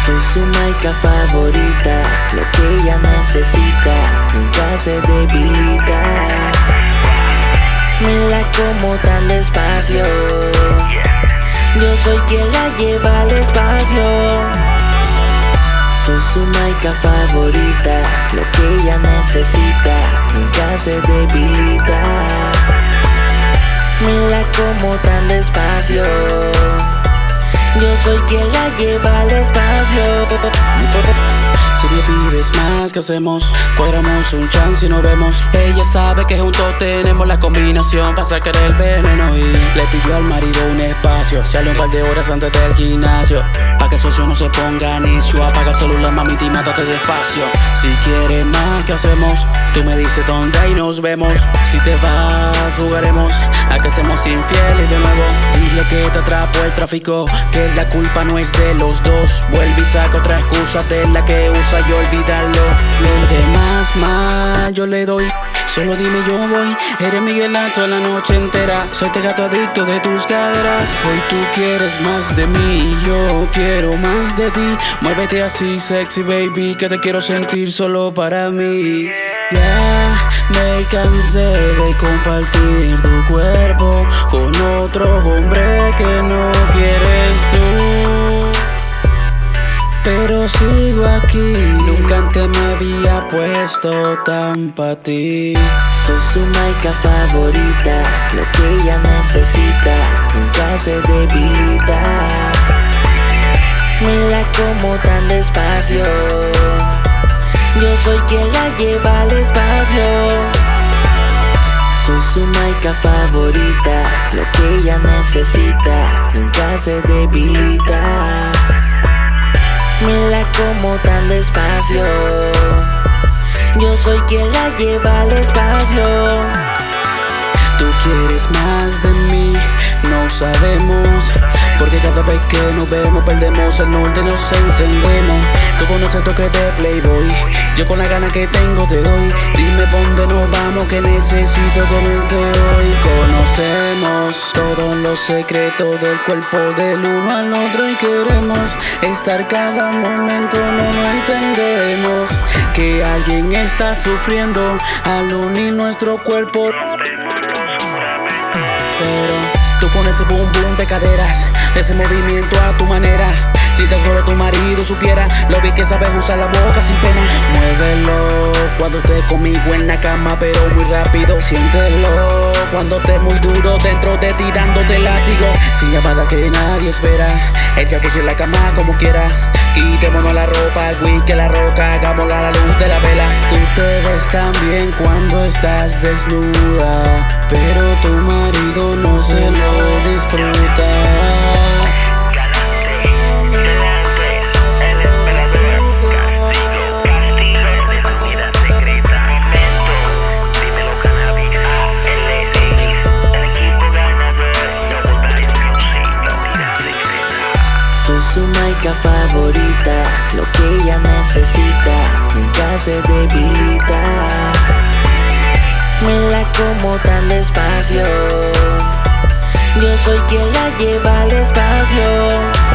Soy su marca favorita, lo que ella necesita, nunca se debilita. Me la como tan despacio, yo soy quien la lleva al espacio. Soy su marca favorita, lo que ella necesita, nunca se debilita. Me la como tan despacio, yo soy quien la lleva al espacio. Si me pides más, ¿qué hacemos? Cuadramos un chance y nos vemos. Ella sabe que juntos tenemos la combinación para sacar el veneno. Y le pidió al marido un espacio. Sale un par de horas antes del gimnasio, pa' que el socio no se ponga necio. Apaga el celular, mamita, y mátate despacio. Si quieres más, ¿qué hacemos? Tú me dices dónde y nos vemos. Si te vas, jugaremos a que seamos infieles de nuevo. Dile que te atrapó el tráfico, que la culpa no es de los dos. Vuelve y saca otra excusa de la que usa y olvídalo. Lo demás más yo le doy, solo dime yo voy. Eres Miguelato la noche entera, soy te gato adicto de tus caderas. Hoy tú quieres más de mí, yo quiero más de ti. Muévete así sexy baby, que te quiero sentir solo para mí. Ya me cansé de compartir tu cuerpo con otro hombre que no quieres tú, pero sigo aquí, nunca antes me había puesto tan pa' ti. Soy su marca favorita, lo que ella necesita, nunca se debilita. Me la como tan despacio, yo soy quien la lleva al espacio. Soy su marca favorita, lo que ella necesita, nunca se debilita. Me la como tan despacio, yo soy quien la lleva al espacio. Tú quieres más de mí, no sabemos, porque cada vez que nos vemos perdemos el norte, nos encendemos. Tú conoces el toque de Playboy, yo con la gana que tengo te doy. Dime por dónde nos vamos, que necesito comerte hoy. Conocemos todos los secretos del cuerpo del uno al otro y queremos estar cada momento, no lo entendemos. Que alguien está sufriendo al unir nuestro cuerpo. Pero tú con ese boom boom de caderas, ese movimiento a tu manera. Si tan solo tu marido supiera lo bien que sabes usar la boca sin pena. Muévelo cuando estés conmigo en la cama, pero muy rápido. Siéntelo cuando estés muy duro dentro de ti dándote látigo. Sin llamada que nadie espera, el jacuzzi en la cama como quiera. Quitémonos la ropa, el whisky, la roca, hagámosla a la luz de la vela. Tú te ves tan bien cuando estás desnuda, pero tu marido no se lo disfruta. Soy su marca favorita, lo que ella necesita, nunca se debilita. Me la como tan despacio, yo soy quien la lleva al espacio.